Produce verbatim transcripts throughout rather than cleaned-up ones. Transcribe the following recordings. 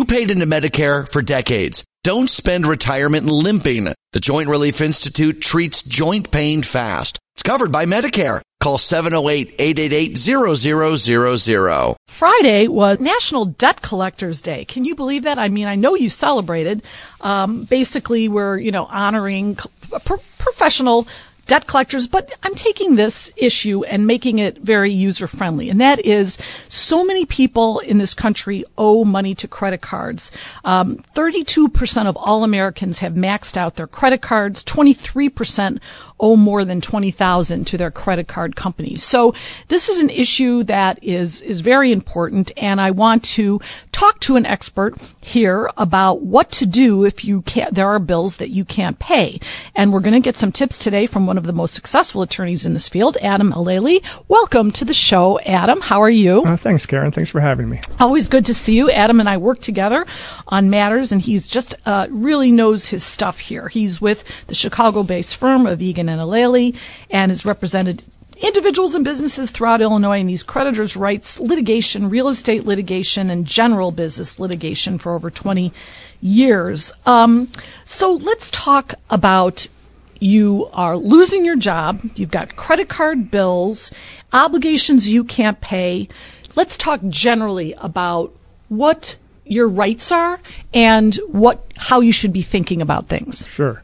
paid into Medicare for decades. Don't spend retirement limping. The Joint Relief Institute treats joint pain fast. It's covered by Medicare. Call seven oh eight, eight eight eight, zero zero zero zero. Friday was National Debt Collectors Day. Can you believe that? I mean, I know you celebrated. Um, basically, we're, you know, honoring pro- professional debt collectors, but I'm taking this issue and making it very user-friendly, and that is so many people in this country owe money to credit cards. Um, thirty-two percent of all Americans have maxed out their credit cards. twenty-three percent owe more than twenty thousand dollars to their credit card companies. So this is an issue that is, is very important, and I want to talk to an expert here about what to do if you can't, there are bills that you can't pay. And we're going to get some tips today from one of the most successful attorneys in this field, Adam Aleli. Welcome to the show, Adam. How are you? Uh, thanks, Karen. Thanks for having me. Always good to see you. Adam and I work together on matters, and he's just uh, really knows his stuff here. He's with the Chicago-based firm of Egan and Aleli and has represented individuals and businesses throughout Illinois in these creditors' rights litigation, real estate litigation, and general business litigation for over twenty years. Um, so let's talk about you are losing your job, you've got credit card bills, obligations you can't pay. Let's talk generally about what your rights are and what how you should be thinking about things. Sure.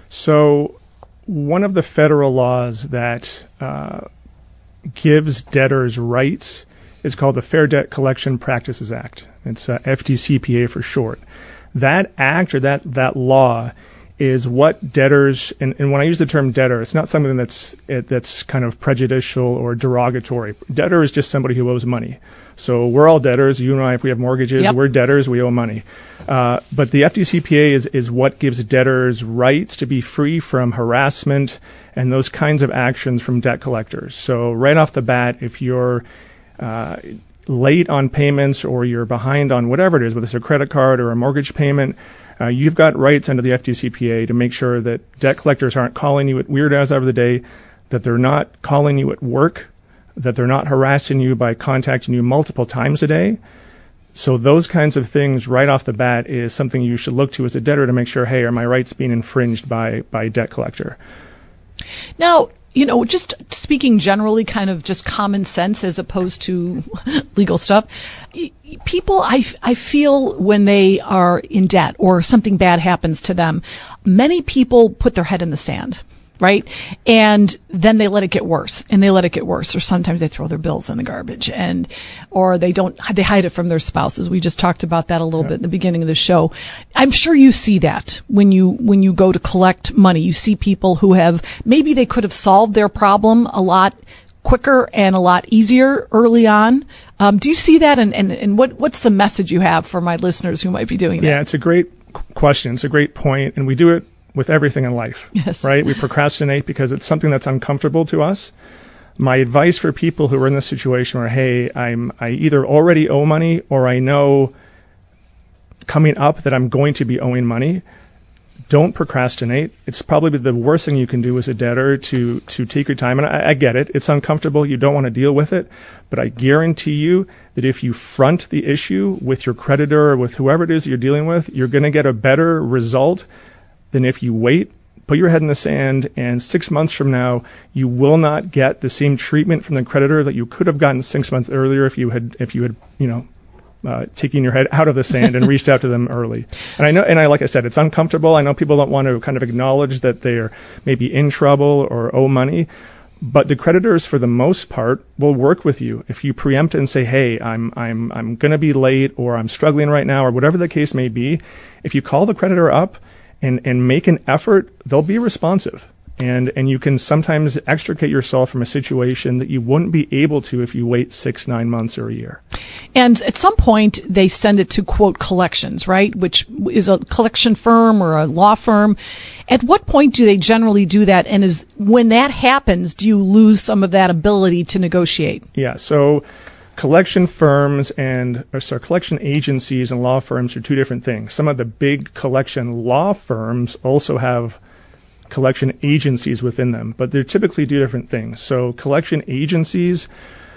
So one of the federal laws that uh, gives debtors rights is called the Fair Debt Collection Practices Act. It's uh, F D C P A for short. That act or that, that law is what debtors, and, and when I use the term debtor, it's not something that's it, that's kind of prejudicial or derogatory. Debtor is just somebody who owes money. So we're all debtors. You and I, if we have mortgages, yep. We're debtors. We owe money. Uh, but the F D C P A is, is what gives debtors rights to be free from harassment and those kinds of actions from debt collectors. So right off the bat, if you're uh, late on payments or you're behind on whatever it is, whether it's a credit card or a mortgage payment, Uh, you've got rights under the F D C P A to make sure that debt collectors aren't calling you at weird hours of the day, that they're not calling you at work, that they're not harassing you by contacting you multiple times a day. So those kinds of things right off the bat is something you should look to as a debtor to make sure, hey, are my rights being infringed by, by a debt collector? Now, you know, just speaking generally, kind of just common sense as opposed to legal stuff, people, I, I feel when they are in debt or something bad happens to them, many people put their head in the sand, right? And then they let it get worse, and they let it get worse, or sometimes they throw their bills in the garbage, and or they don't, they hide it from their spouses. We just talked about that a little yeah. bit in the beginning of the show. I'm sure you see that when you when you go to collect money. You see people who have, maybe they could have solved their problem a lot quicker and a lot easier early on. Um, do you see that, and, and, and what what's the message you have for my listeners who might be doing that? Yeah, it's a great question. It's a great point, and we do it with everything in life, yes. right? We procrastinate because it's something that's uncomfortable to us. My advice for people who are in this situation where, hey, I'm I either already owe money or I know coming up that I'm going to be owing money, don't procrastinate. It's probably the worst thing you can do as a debtor to to take your time. And I, I get it. It's uncomfortable. You don't want to deal with it. But I guarantee you that if you front the issue with your creditor or with whoever it is you're dealing with, you're going to get a better result than if you wait, put your head in the sand, and six months from now, you will not get the same treatment from the creditor that you could have gotten six months earlier if you had, if you had, you know, uh, taking your head out of the sand and reached out to them early. And I know, and I, like I said, it's uncomfortable. I know people don't want to kind of acknowledge that they're maybe in trouble or owe money, but the creditors, for the most part, will work with you. If you preempt and say, hey, I'm, I'm, I'm going to be late, or I'm struggling right now, or whatever the case may be, if you call the creditor up and, and make an effort, they'll be responsive. And, and you can sometimes extricate yourself from a situation that you wouldn't be able to if you wait six, nine months or a year. And at some point, they send it to, quote, collections, right, which is a collection firm or a law firm. At what point do they generally do that? And is when that happens, do you lose some of that ability to negotiate? Yeah, so collection firms and or sorry, collection agencies and law firms are two different things. Some of the big collection law firms also have collection agencies within them, but they're typically two different things. So collection agencies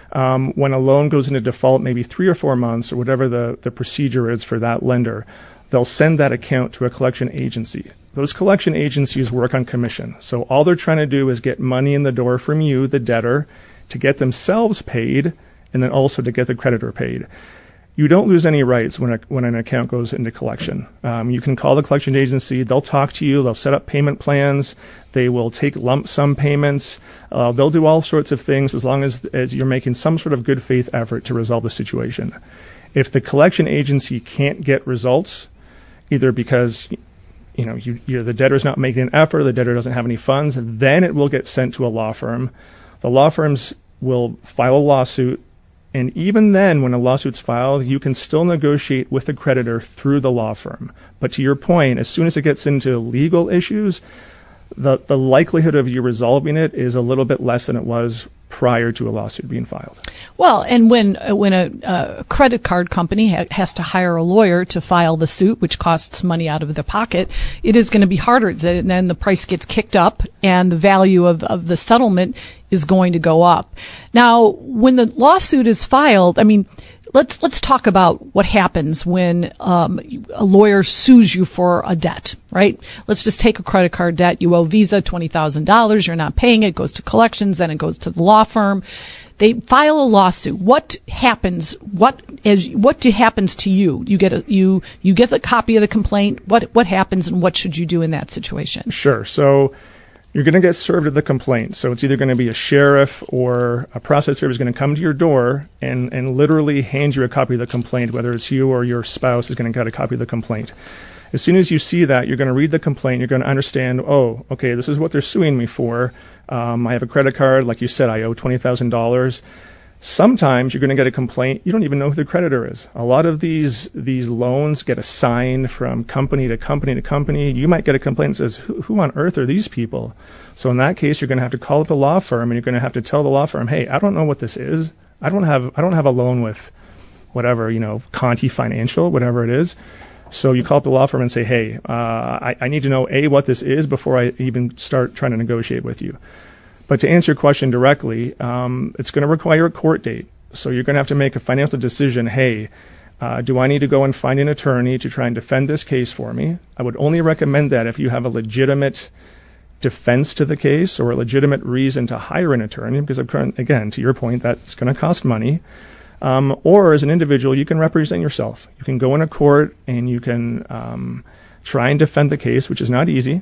Um, when a loan goes into default, maybe three or four months or whatever the, the procedure is for that lender, they'll send that account to a collection agency. Those collection agencies work on commission. So all they're trying to do is get money in the door from you, the debtor, to get themselves paid and then also to get the creditor paid. You don't lose any rights when a, when an account goes into collection. Um, you can call the collection agency. They'll talk to you. They'll set up payment plans. They will take lump sum payments. Uh, they'll do all sorts of things as long as, as you're making some sort of good faith effort to resolve the situation. If the collection agency can't get results, either because you know you, you're, the debtor's not making an effort, the debtor doesn't have any funds, then it will get sent to a law firm. The law firms will file a lawsuit. And even then, when a lawsuit's filed, you can still negotiate with the creditor through the law firm. But to your point, as soon as it gets into legal issues, the, the likelihood of you resolving it is a little bit less than it was prior to a lawsuit being filed. Well, and when uh, when a, a credit card company ha- has to hire a lawyer to file the suit, which costs money out of their pocket, it is going to be harder. Then the price gets kicked up, and the value of, of the settlement is going to go up. Now, when the lawsuit is filed, I mean, let's let's talk about what happens when um, a lawyer sues you for a debt, right? Let's just take a credit card debt. You owe Visa twenty thousand dollars. You're not paying it. It goes to collections. Then it goes to the law firm. They file a lawsuit. What happens? What as what do, happens to you? You get a you you get the copy of the complaint. What what happens, and what should you do in that situation? Sure. So you're going to get served with the complaint. So it's either going to be a sheriff or a process server is going to come to your door and, and literally hand you a copy of the complaint, whether it's you or your spouse is going to get a copy of the complaint. As soon as you see that, you're going to read the complaint. You're going to understand, oh, okay, this is what they're suing me for. Um, I have a credit card. Like you said, I owe twenty thousand dollars. Sometimes you're going to get a complaint. You don't even know who the creditor is. A lot of these these loans get assigned from company to company to company. You might get a complaint that says, who, who on earth are these people? So in that case, you're going to have to call up the law firm, and you're going to have to tell the law firm, hey, I don't know what this is. I don't have I don't have a loan with whatever, you know, Conti Financial, whatever it is. So you call up the law firm and say, hey, uh, I, I need to know, A, what this is before I even start trying to negotiate with you. But to answer your question directly, um, it's going to require a court date. So you're going to have to make a financial decision. Hey, uh, do I need to go and find an attorney to try and defend this case for me? I would only recommend that if you have a legitimate defense to the case or a legitimate reason to hire an attorney, because, again, to your point, that's going to cost money. Um, or as an individual, you can represent yourself. You can go in a court and you can um, try and defend the case, which is not easy.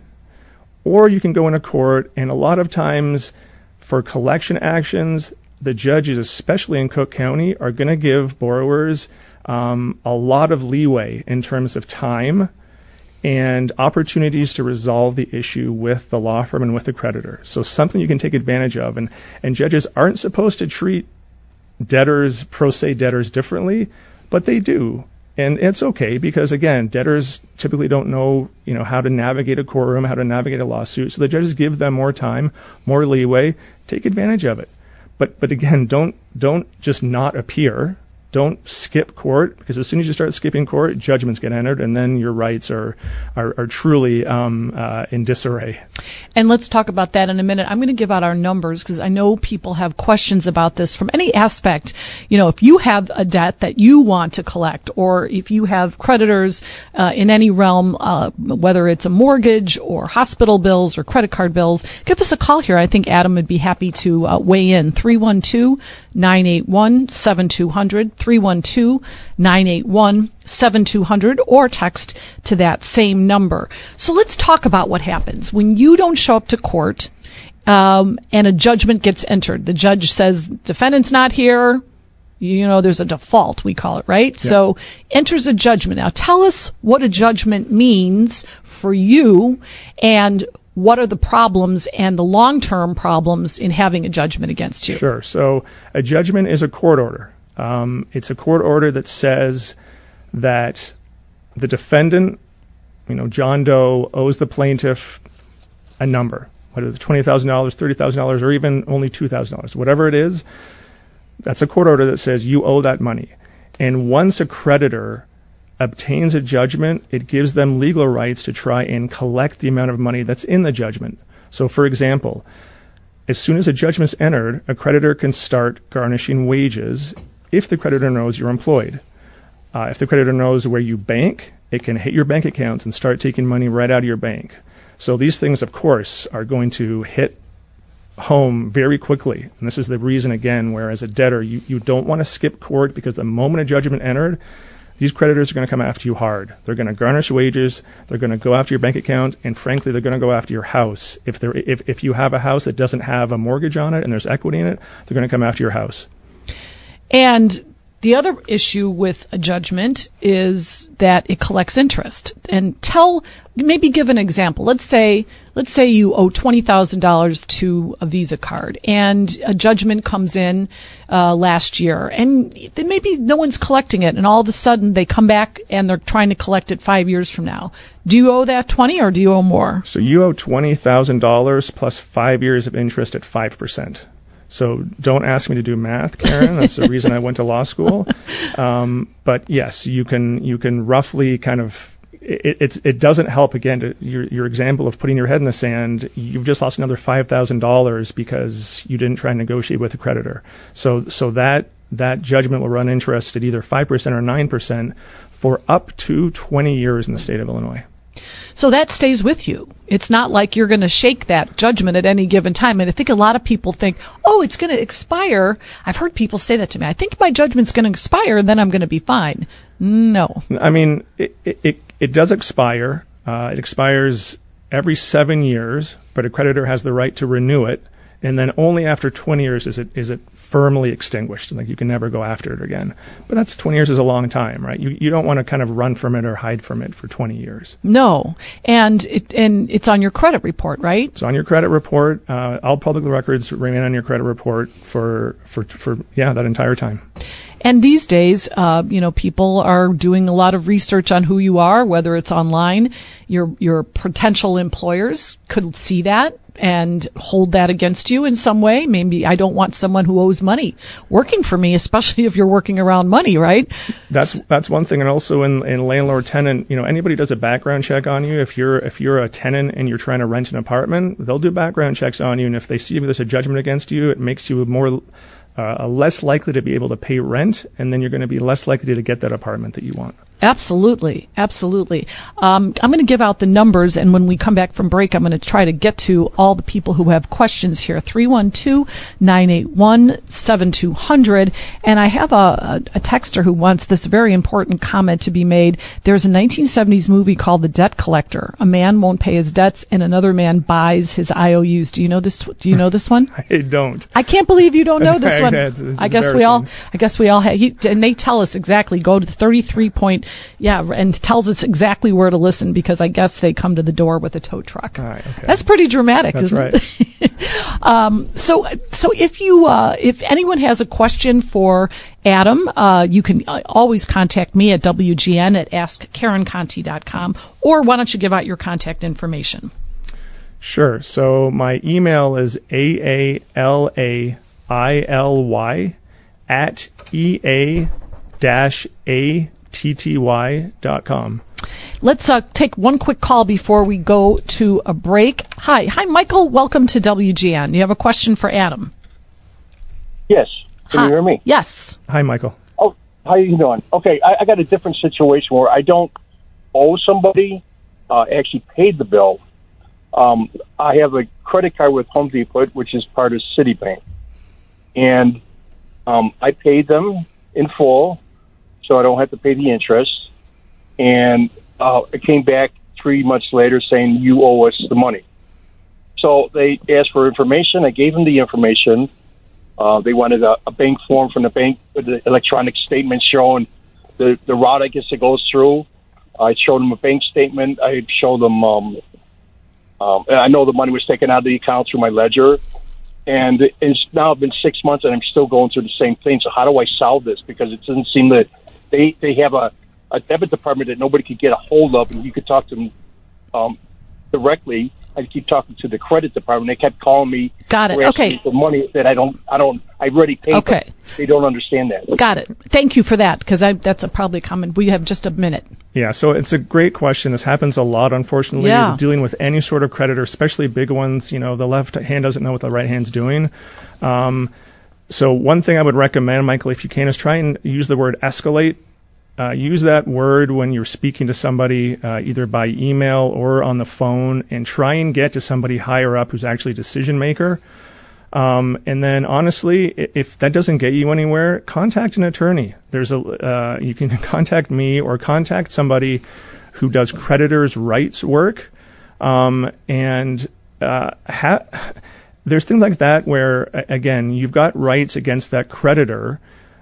Or you can go into court, and a lot of times for collection actions, the judges, especially in Cook County, are going to give borrowers um, a lot of leeway in terms of time and opportunities to resolve the issue with the law firm and with the creditor. So something you can take advantage of. And, and judges aren't supposed to treat debtors, pro se debtors, differently, but they do. And it's okay because, again, debtors typically don't know, you know, how to navigate a courtroom, how to navigate a lawsuit. So the judges give them more time, more leeway. Take advantage of it. But but again, don't don't just not appear. Don't skip court, because as soon as you start skipping court, judgments get entered, and then your rights are are, are truly um, uh, in disarray. And let's talk about that in a minute. I'm going to give out our numbers because I know people have questions about this from any aspect. You know, if you have a debt that you want to collect, or if you have creditors uh, in any realm, uh, whether it's a mortgage or hospital bills or credit card bills, give us a call here. I think Adam would be happy to uh, weigh in. three one two, nine eight one, seven two zero zero, three one two, nine eight one, seven two zero zero, or text to that same number. So let's talk about what happens when you don't show up to court um, and a judgment gets entered. The judge says, defendant's not here. You know, there's a default, we call it, right? Yeah. So enters a judgment. Now tell us what a judgment means for you, and what are the problems and the long-term problems in having a judgment against you? Sure. So a judgment is a court order. Um, it's a court order that says that the defendant, you know, John Doe, owes the plaintiff a number, whether it's twenty thousand dollars, thirty thousand dollars, or even only two thousand dollars. Whatever it is, that's a court order that says you owe that money. And once a creditor obtains a judgment, it gives them legal rights to try and collect the amount of money that's in the judgment. So, for example, as soon as a judgment's entered, a creditor can start garnishing wages if the creditor knows you're employed. Uh, if the creditor knows where you bank, it can hit your bank accounts and start taking money right out of your bank. So these things, of course, are going to hit home very quickly. And this is the reason, again, where as a debtor, you, you don't want to skip court, because the moment a judgment entered, these creditors are going to come after you hard. They're going to garnish wages. They're going to go after your bank account. And frankly, they're going to go after your house. If, they're, if, if you have a house that doesn't have a mortgage on it and there's equity in it, they're going to come after your house. And the other issue with a judgment is that it collects interest. And tell, maybe give an example. Let's say, let's say you owe twenty thousand dollars to a Visa card, and a judgment comes in uh, last year, and then maybe no one's collecting it, and all of a sudden they come back and they're trying to collect it five years from now. Do you owe that twenty, or do you owe more? So you owe twenty thousand dollars plus five years of interest at five percent. So don't ask me to do math, Karen. That's the reason I went to law school. Um, but yes, you can you can roughly kind of it, it's it doesn't help again to your your example of putting your head in the sand. You've just lost another five thousand dollars because you didn't try and negotiate with a creditor. So so that that judgment will run interest at either five percent or nine percent for up to twenty years in the state of Illinois. So that stays with you. It's not like you're going to shake that judgment at any given time. And I think a lot of people think, oh, it's going to expire. I've heard people say that to me. I think my judgment's going to expire, and then I'm going to be fine. No. I mean, it it, it does expire. Uh, it expires every seven years, but a creditor has the right to renew it. And then only after twenty years is it is it firmly extinguished. Like, you can never go after it again. But that's twenty years is a long time, right? You you don't want to kind of run from it or hide from it for twenty years. No, and it and it's on your credit report, right? It's on your credit report. Uh, all public records remain on your credit report for for for yeah that entire time. And these days, uh, you know, people are doing a lot of research on who you are, whether it's online. Your your potential employers could see that and hold that against you in some way. Maybe I don't want someone who owes money working for me, especially if you're working around money, right? That's that's one thing. And also in, in landlord-tenant, you know, anybody does a background check on you. If you're if you're a tenant and you're trying to rent an apartment, they'll do background checks on you. And if they see there's a judgment against you, it makes you more uh, less likely to be able to pay rent, and then you're going to be less likely to get that apartment that you want. Absolutely, absolutely. Um, I'm going to give out the numbers, and when we come back from break, I'm going to try to get to all the people who have questions here. three one two, nine eight one, seven two zero zero. And I have a, a, a texter who wants this very important comment to be made. There's a nineteen seventies movie called The Debt Collector. A man won't pay his debts, and another man buys his I O Us. Do you know this? Do you know this one? I don't. I can't believe you don't know this one. It's, it's I guess we all. I guess we all have. He, and they tell us exactly. Go to thirty-three point. Yeah, and tells us exactly where to listen, because I guess they come to the door with a tow truck. All right, okay. That's pretty dramatic, That's isn't right. it? um, so, so if you, uh, if anyone has a question for Adam, uh, you can uh, always contact me at W G N at ask karen conti dot com, or why don't you give out your contact information? Sure. So my email is A A L A I L Y at E A dash A T T Y dot com. Let's uh, take one quick call before we go to a break. Hi. Hi, Michael. Welcome to W G N. You have a question for Adam? Yes. Can Hi. you hear me? Yes. Hi, Michael. Oh, how are you doing? Okay, I, I got a different situation where I don't owe somebody, uh, actually paid the bill. Um, I have a credit card with Home Depot, which is part of Citibank. And um, I paid them in full, so I don't have to pay the interest. And uh, it came back three months later saying, you owe us the money. So they asked for information. I gave them the information. Uh, they wanted a, a bank form from the bank with the electronic statement showing the, the route I guess it goes through. I showed them a bank statement. I showed them, um, um, and I know the money was taken out of the account through my ledger. And it's now been six months and I'm still going through the same thing. So how do I solve this? Because it doesn't seem that they, they have a, a debit department that nobody could get a hold of, and you could talk to them um, directly. I keep talking to the credit department. They kept calling me. Got it. asking Okay. me for money that I don't, I don't, I already paid. Okay. Them. They don't understand that. Got it. Thank you for that, because that's a probably common. We have just a minute. Yeah, so it's a great question. This happens a lot, unfortunately. Yeah. Dealing with any sort of creditor, especially big ones, you know, the left hand doesn't know what the right hand's doing. Um, so one thing I would recommend, Michael, if you can, is try and use the word escalate. Uh, use that word when you're speaking to somebody, uh, either by email or on the phone, and try and get to somebody higher up who's actually a decision maker. Um, and then, honestly, if that doesn't get you anywhere, contact an attorney. There's a uh, you can contact me or contact somebody who does creditors' rights work. Um, and uh, ha- there's things like that where, again, you've got rights against that creditor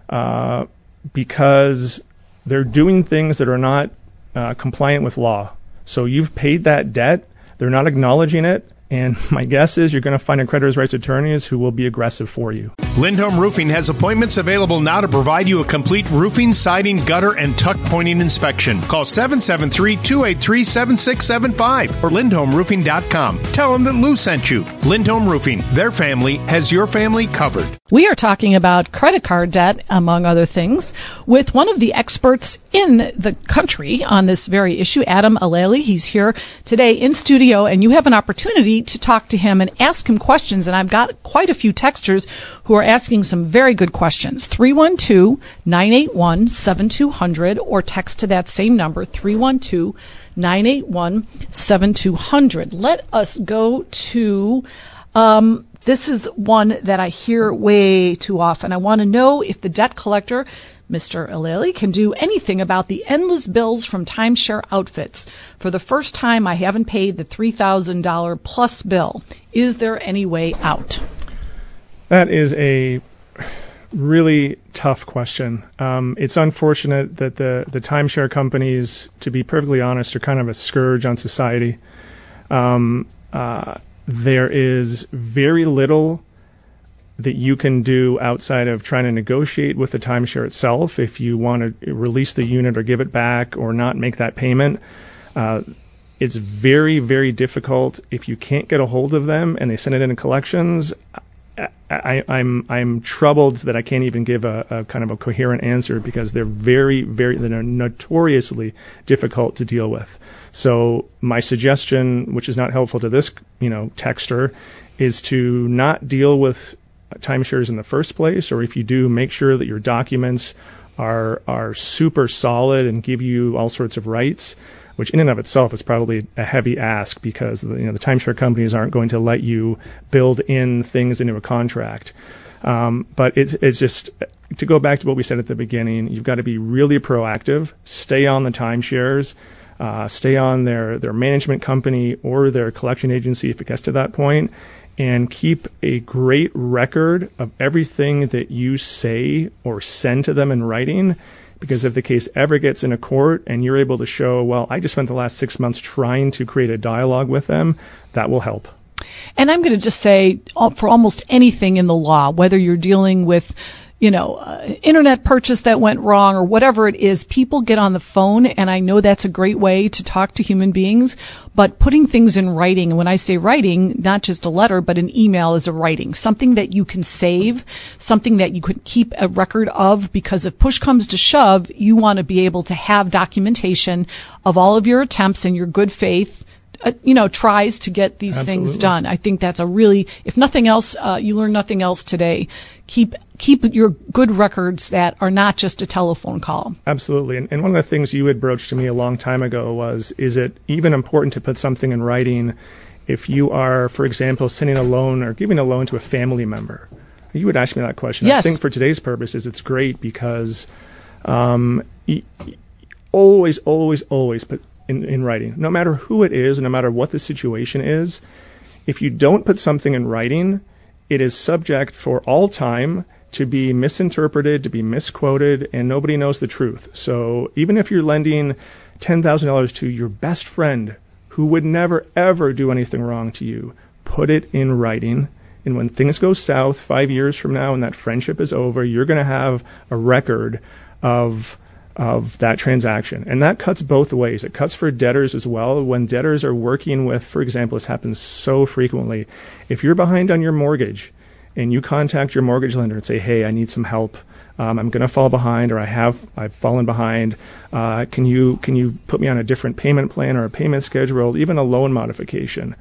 uh, because they're doing things that are not uh, compliant with law. So you've paid that debt. They're not acknowledging it. And my guess is you're going to find a creditor's rights attorneys who will be aggressive for you. Lindholm Roofing has appointments available now to provide you a complete roofing, siding, gutter, and tuck pointing inspection. Call seven seven three, two eight three, seven six seven five or lindholm roofing dot com. Tell them that Lou sent you. Lindholm Roofing, their family has your family covered. We are talking about credit card debt, among other things, with one of the experts in the country on this very issue, Adam Aleli. He's here today in studio, and you have an opportunity to talk to him and ask him questions. And I've got quite a few texters who are asking some very good questions. three one two, nine eight one, seven two zero zero or text to that same number, three one two, nine eight one, seven two zero zero. Let us go to... Um, This is one that I hear way too often. I want to know if the debt collector, Mister Aleli, can do anything about the endless bills from timeshare outfits. For the first time, I haven't paid the three thousand dollars plus bill. Is there any way out? That is a really tough question. Um, it's unfortunate that the, the timeshare companies, to be perfectly honest, are kind of a scourge on society. Um, uh, There is very little that you can do outside of trying to negotiate with the timeshare itself if you want to release the unit or give it back or not make that payment. Uh, it's very, very difficult if you can't get a hold of them and they send it into collections. I, I, I'm I'm troubled that I can't even give a, a kind of a coherent answer because they're very, very they're notoriously difficult to deal with. So my suggestion, which is not helpful to this, you know, texter, is to not deal with timeshares in the first place, or if you do, make sure that your documents are are super solid and give you all sorts of rights, which in and of itself is probably a heavy ask because the, you know, the timeshare companies aren't going to let you build in things into a contract. Um, but it's, it's just, to go back to what we said at the beginning, you've got to be really proactive, stay on the timeshares, uh, stay on their, their management company or their collection agency if it gets to that point, and keep a great record of everything that you say or send to them in writing. Because if the case ever gets in a court and you're able to show, well, I just spent the last six months trying to create a dialogue with them, that will help. And I'm going to just say, for almost anything in the law, whether you're dealing with, you know, uh, internet purchase that went wrong or whatever it is, people get on the phone, and I know that's a great way to talk to human beings, but putting things in writing, and when I say writing, not just a letter, but an email is a writing, something that you can save, something that you could keep a record of, because if push comes to shove, you want to be able to have documentation of all of your attempts and your good faith, uh, you know, tries to get these Absolutely. things done. I think that's a really, if nothing else, uh, you learn nothing else today. Keep keep your good records that are not just a telephone call. Absolutely. And, and one of the things you had broached to me a long time ago was, is it even important to put something in writing if you are, for example, sending a loan or giving a loan to a family member? You would ask me that question. Yes. I think for today's purposes, it's great because um, y- y- always, always, always put in, in writing, no matter who it is, no matter what the situation is. If you don't put something in writing, it is subject for all time to be misinterpreted, to be misquoted, and nobody knows the truth. So even if you're lending ten thousand dollars to your best friend who would never, ever do anything wrong to you, put it in writing. And when things go south five years from now and that friendship is over, you're going to have a record of of that transaction. And that cuts both ways. It cuts for debtors as well. When debtors are working with, for example, this happens so frequently, if you're behind on your mortgage and you contact your mortgage lender and say, hey, I need some help, um, I'm going to fall behind, or I have, I've fallen behind, uh, can you can you put me on a different payment plan or a payment schedule, even a loan modification?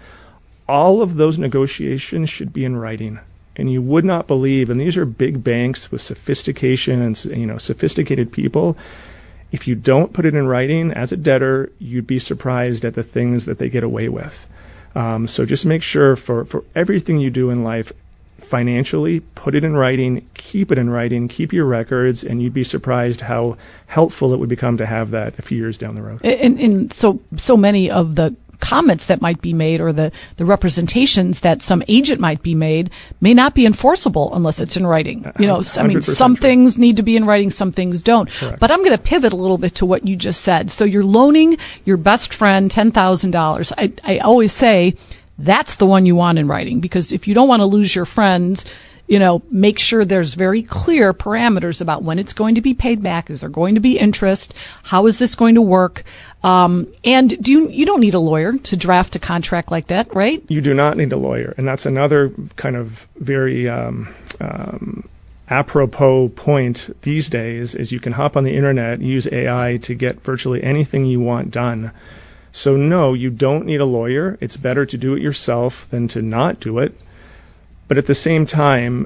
All of those negotiations should be in writing. And you would not believe, and these are big banks with sophistication and, you know, sophisticated people. If you don't put it in writing as a debtor, you'd be surprised at the things that they get away with. Um, so just make sure for, for everything you do in life, financially, put it in writing, keep it in writing, keep your records, and you'd be surprised how helpful it would become to have that a few years down the road. And, and so, so many of the comments that might be made, or the, the representations that some agent might be made, may not be enforceable unless it's in writing. You know, I mean, some true. things need to be in writing, some things don't. Correct. But I'm going to pivot a little bit to what you just said. So you're loaning your best friend ten thousand dollars. I, I always say that's the one you want in writing, because if you don't want to lose your friends, you know, make sure there's very clear parameters about when it's going to be paid back. Is there going to be interest? How is this going to work? Um, and do you, you don't need a lawyer to draft a contract like that, right? You do not need a lawyer. And that's another kind of very um, um, apropos point these days, is you can hop on the internet, use A I to get virtually anything you want done. So no, you don't need a lawyer. It's better to do it yourself than to not do it. But at the same time,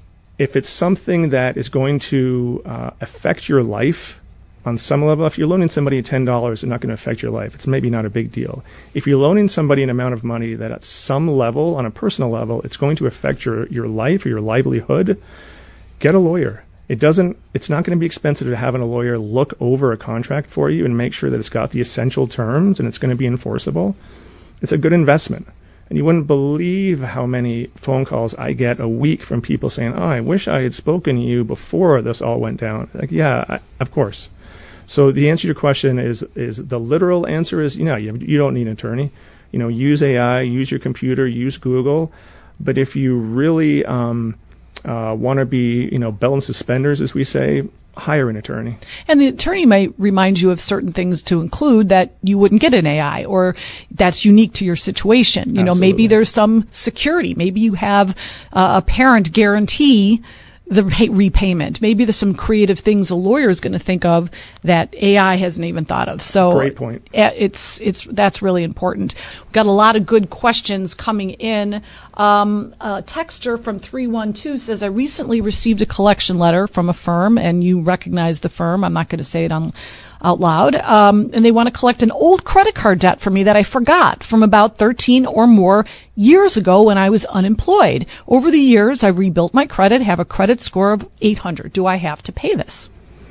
if it's something that is going to uh, affect your life on some level, if you're loaning somebody ten dollars, it's not going to affect your life. It's maybe not a big deal. If you're loaning somebody an amount of money that at some level, on a personal level, it's going to affect your, your life or your livelihood, get a lawyer. It doesn't, it's not going to be expensive to have a lawyer look over a contract for you and make sure that it's got the essential terms and it's going to be enforceable. It's a good investment. And you wouldn't believe how many phone calls I get a week from people saying, oh, I wish I had spoken to you before this all went down. Like, yeah, I, of course. So the answer to your question is, is the literal answer is, you know, you, you don't need an attorney. You know, use A I, use your computer, use Google. But if you really um, uh, want to be, you know, belt and suspenders, as we say, hire an attorney. And the attorney might remind you of certain things to include that you wouldn't get in A I, or that's unique to your situation. You Absolutely. know, maybe there's some security. Maybe you have uh, a parent guarantee the repayment. Maybe there's some creative things a lawyer is going to think of that A I hasn't even thought of. So great point. It's it's that's really important. We've got a lot of good questions coming in. Um, a texter from three one two says, I recently received a collection letter from a firm, and you recognize the firm. I'm not going to say it on out loud, um, and they want to collect an old credit card debt from me that I forgot from about thirteen or more years ago when I was unemployed. Over the years, I rebuilt my credit, have a credit score of eight hundred. Do I have to pay this?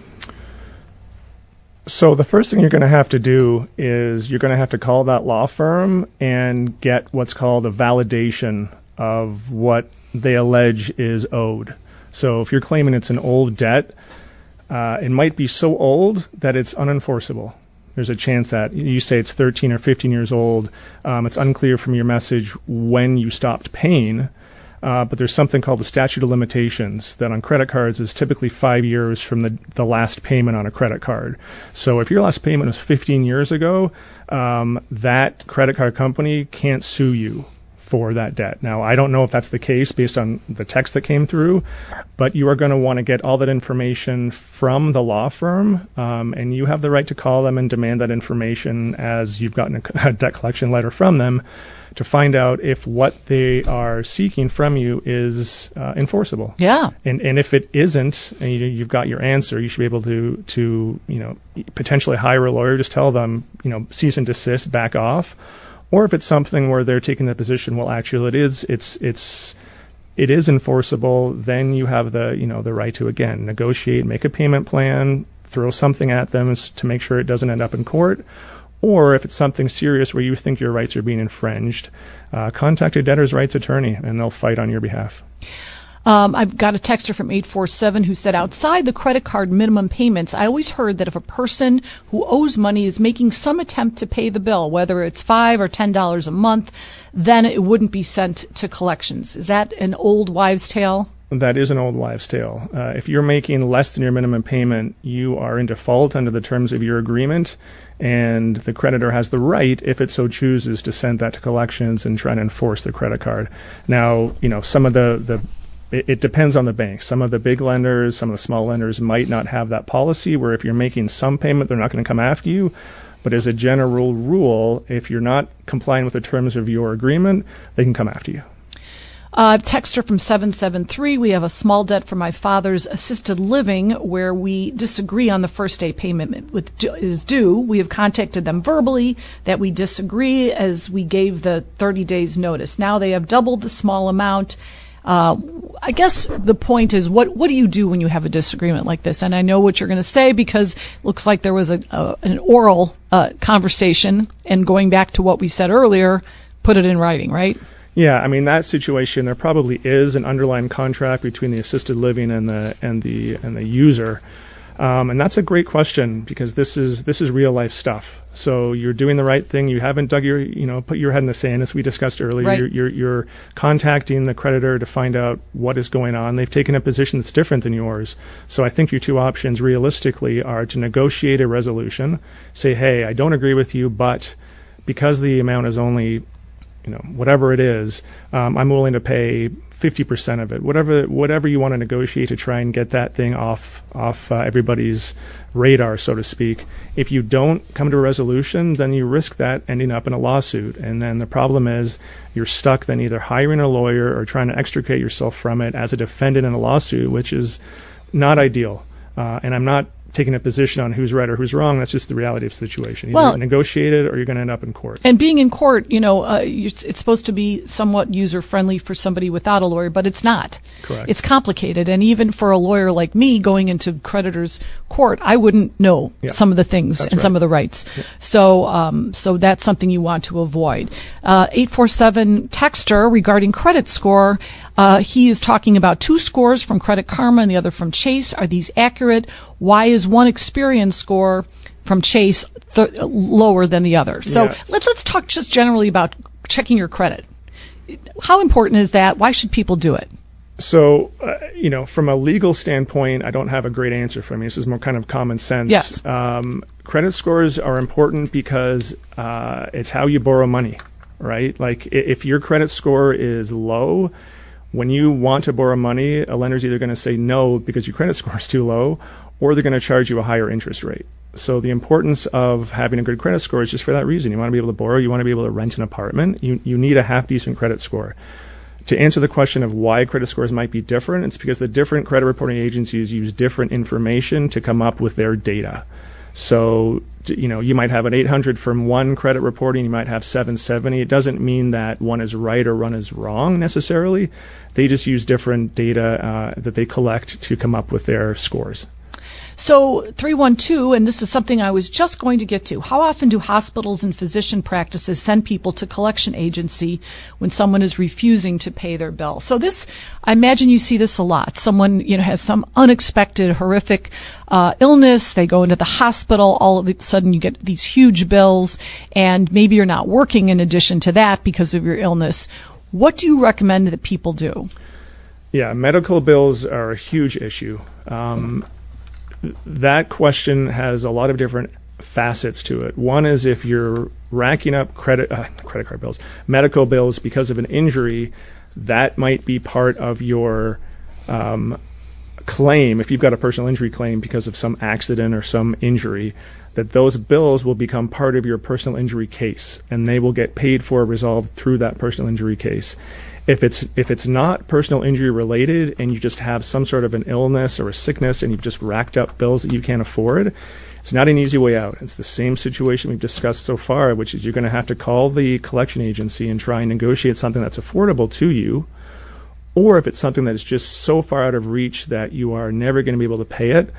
So the first thing you're going to have to do is you're going to have to call that law firm and get what's called a validation of what they allege is owed. So if you're claiming it's an old debt, Uh, it might be so old that it's unenforceable. There's a chance that you say it's thirteen or fifteen years old. Um, it's unclear from your message when you stopped paying, uh, but there's something called the statute of limitations that on credit cards is typically five years from the, the last payment on a credit card. So if your last payment was fifteen years ago, um, that credit card company can't sue you for that debt. Now, I don't know if that's the case based on the text that came through, but you are going to want to get all that information from the law firm, um, and you have the right to call them and demand that information as you've gotten a, a debt collection letter from them to find out if what they are seeking from you is uh, enforceable. Yeah. And and if it isn't, and you, you've got your answer, you should be able to to you know potentially hire a lawyer. Just tell them, you know, cease and desist, back off. Or if it's something where they're taking the position, well, actually, it is, it's, it's, it is enforceable, then you have the, you know, the right to, again, negotiate, make a payment plan, throw something at them to make sure it doesn't end up in court. Or if it's something serious where you think your rights are being infringed, uh, contact a debtor's rights attorney, and they'll fight on your behalf. Um, I've got a texter from eight four seven who said, outside the credit card minimum payments, I always heard that if a person who owes money is making some attempt to pay the bill, whether it's five or ten dollars a month, then it wouldn't be sent to collections. Is that an old wives' tale? that is an old wives' tale. Uh, if you're making less than your minimum payment, you are in default under the terms of your agreement, and the creditor has the right, if it so chooses, to send that to collections and try to enforce the credit card. Now, you know, some of the, the it, it depends on the bank. Some of the big lenders, some of the small lenders might not have that policy where if you're making some payment, they're not going to come after you. But as a general rule, if you're not complying with the terms of your agreement, they can come after you. Uh, texter from seven seven three, we have a small debt for my father's assisted living where we disagree on the first day payment with, is due. We have contacted them verbally that we disagree as we gave the thirty days notice. Now they have doubled the small amount. Uh, I guess the point is, what what do you do when you have a disagreement like this? And I know what you're going to say because it looks like there was a, a an oral uh, conversation, and going back to what we said earlier, put it in writing, right? Yeah, I mean, that situation, there probably is an underlying contract between the assisted living and the and the and the user. Um, and that's a great question because this is this is real life stuff. So you're doing the right thing. You haven't dug your, you know, put your head in the sand, as we discussed earlier. Right. You're, you're, you're contacting the creditor to find out what is going on. They've taken a position that's different than yours. So I think your two options realistically are to negotiate a resolution. Say, hey, I don't agree with you, but because the amount is only, you know, whatever it is, um, I'm willing to pay fifty percent of it. Whatever whatever you want to negotiate to try and get that thing off off uh, everybody's radar, so to speak. If you don't come to a resolution, then you risk that ending up in a lawsuit. And then the problem is you're stuck then either hiring a lawyer or trying to extricate yourself from it as a defendant in a lawsuit, which is not ideal. Uh, and I'm not taking a position on who's right or who's wrong. That's just the reality of the situation. Either well, negotiate it or you're going to end up in court. And being in court, you know, uh, it's, it's supposed to be somewhat user-friendly for somebody without a lawyer, but it's not. Correct. It's complicated. And even for a lawyer like me going into creditor's court, I wouldn't know yeah. some of the things That's and right. some of the rights. Yeah. So um, so that's something you want to avoid. Uh, eight four seven texter regarding credit score. Uh, he is talking about two scores from Credit Karma and the other from Chase. Are these accurate? Why is one Experian score from Chase th- lower than the other? So yeah. let's let's talk just generally about checking your credit. How important is that? Why should people do it? So, uh, you know, from a legal standpoint, I don't have a great answer for me. This is more kind of common sense. Yes. Um, credit scores are important because uh, it's how you borrow money, right? Like if your credit score is low, when you want to borrow money, a lender's either going to say no because your credit score is too low, or they're going to charge you a higher interest rate. So the importance of having a good credit score is just for that reason. You want to be able to borrow. You want to be able to rent an apartment. You, you need a half-decent credit score. To answer the question of why credit scores might be different, it's because the different credit reporting agencies use different information to come up with their data. So, you know, you might have an eight hundred from one credit reporting, you might have seven seventy. It doesn't mean that one is right or one is wrong necessarily. They just use different data uh, that they collect to come up with their scores. So three one two, and this is something I was just going to get to. How often do hospitals and physician practices send people to collection agency when someone is refusing to pay their bill? So this, I imagine you see this a lot. Someone, you know, has some unexpected, horrific uh, illness. They go into the hospital. All of a sudden, you get these huge bills, and maybe you're not working in addition to that because of your illness. What do you recommend that people do? Yeah, medical bills are a huge issue. Um, That question has a lot of different facets to it. One is if you're racking up credit uh, credit card bills, medical bills because of an injury, that might be part of your um, claim. If you've got a personal injury claim because of some accident or some injury, that those bills will become part of your personal injury case, and they will get paid for, resolved through that personal injury case. If it's if it's not personal injury related and you just have some sort of an illness or a sickness and you've just racked up bills that you can't afford, it's not an easy way out. It's the same situation we've discussed so far, which is you're going to have to call the collection agency and try and negotiate something that's affordable to you, or if it's something that is just so far out of reach that you are never going to be able to pay it,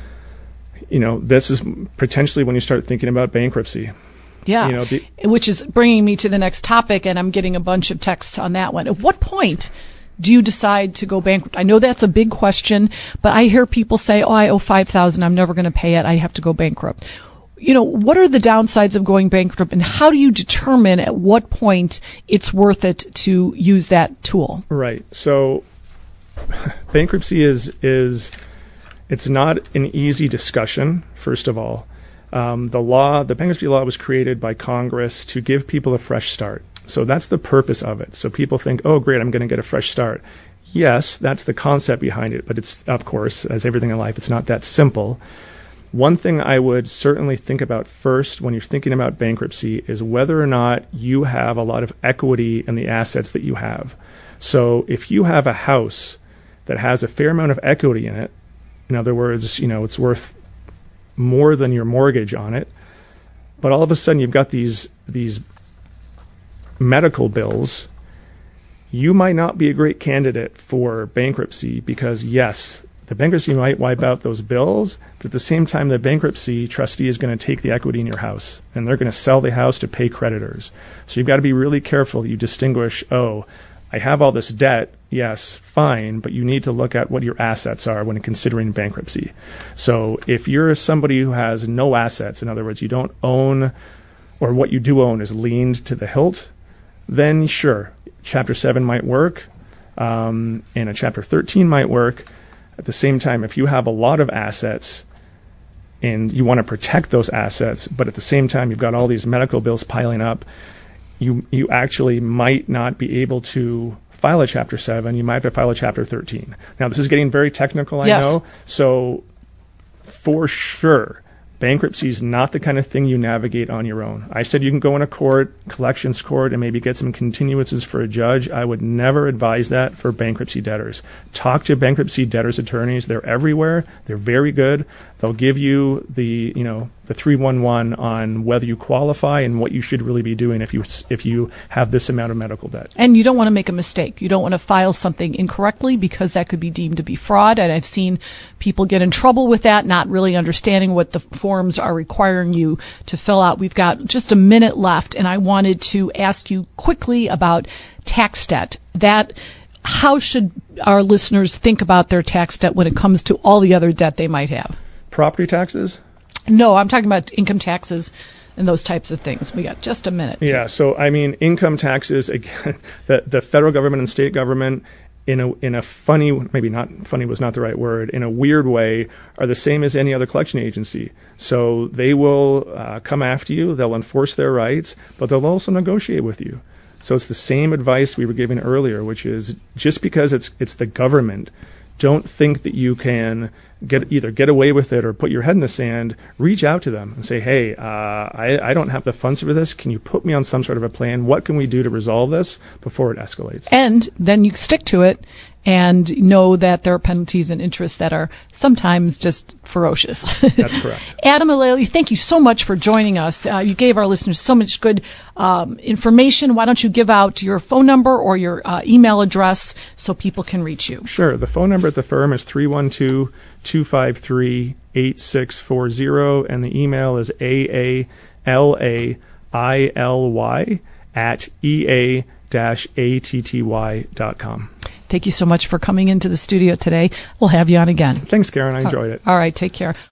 you know, this is potentially when you start thinking about bankruptcy. Yeah, you know, the, which is bringing me to the next topic, and I'm getting a bunch of texts on that one. At what point do you decide to go bankrupt? I know that's a big question, but I hear people say, oh, I owe five thousand dollars, I'm never going to pay it, I have to go bankrupt. You know, what are the downsides of going bankrupt, and how do you determine at what point it's worth it to use that tool? Right. So bankruptcy is is it's not an easy discussion. First of all, um, the law, the bankruptcy law, was created by Congress to give people a fresh start. So that's the purpose of it. So people think, oh, great, I'm going to get a fresh start. Yes, that's the concept behind it, but it's, of course, as everything in life, it's not that simple. One thing I would certainly think about first when you're thinking about bankruptcy is whether or not you have a lot of equity in the assets that you have. So if you have a house that has a fair amount of equity in it, in other words, you know, it's worth more than your mortgage on it, but all of a sudden you've got these these medical bills, you might not be a great candidate for bankruptcy because, yes, the bankruptcy might wipe out those bills, but at the same time, the bankruptcy trustee is going to take the equity in your house, and they're going to sell the house to pay creditors. So you've got to be really careful that you distinguish, oh, I have all this debt, yes, fine, but you need to look at what your assets are when considering bankruptcy. So if you're somebody who has no assets, in other words, you don't own, or what you do own is leaned to the hilt, then sure, Chapter seven might work, um, and a Chapter thirteen might work. At the same time, if you have a lot of assets and you want to protect those assets, but at the same time you've got all these medical bills piling up, you you actually might not be able to file a Chapter seven. You might have to file a Chapter thirteen. Now, this is getting very technical, I yes. know. So for sure, bankruptcy is not the kind of thing you navigate on your own. I said you can go in a court, collections court, and maybe get some continuances for a judge. I would never advise that for bankruptcy debtors. Talk to bankruptcy debtors attorneys. They're everywhere. They're very good. They'll give you the, you know, the three one one on whether you qualify and what you should really be doing if you if you have this amount of medical debt. And you don't want to make a mistake. You don't want to file something incorrectly because that could be deemed to be fraud. And I've seen people get in trouble with that, not really understanding what the forms are requiring you to fill out. We've got just a minute left, and I wanted to ask you quickly about tax debt. That how should our listeners think about their tax debt when it comes to all the other debt they might have? Property taxes? No, I'm talking about income taxes and those types of things. We got just a minute. Yeah, so I mean, income taxes, again, the, the federal government and state government, in a in a funny, maybe not funny was not the right word, in a weird way, are the same as any other collection agency. So they will uh, come after you, they'll enforce their rights, but they'll also negotiate with you. So it's the same advice we were giving earlier, which is just because it's it's the government, don't think that you can get either get away with it or put your head in the sand. Reach out to them and say, hey, uh, I, I don't have the funds for this. Can you put me on some sort of a plan? What can we do to resolve this before it escalates? And then you stick to it and know that there are penalties and interests that are sometimes just ferocious. That's correct. Adam Aleli, thank you so much for joining us. Uh, you gave our listeners so much good um, information. Why don't you give out your phone number or your uh, email address so people can reach you? Sure. The phone number at the firm is three one two, two five three, eight six four zero, and the email is A A L A I L Y at E A A T T Y dot com. Thank you so much for coming into the studio today. We'll have you on again. Thanks, Karen. I enjoyed it. All right. Take care.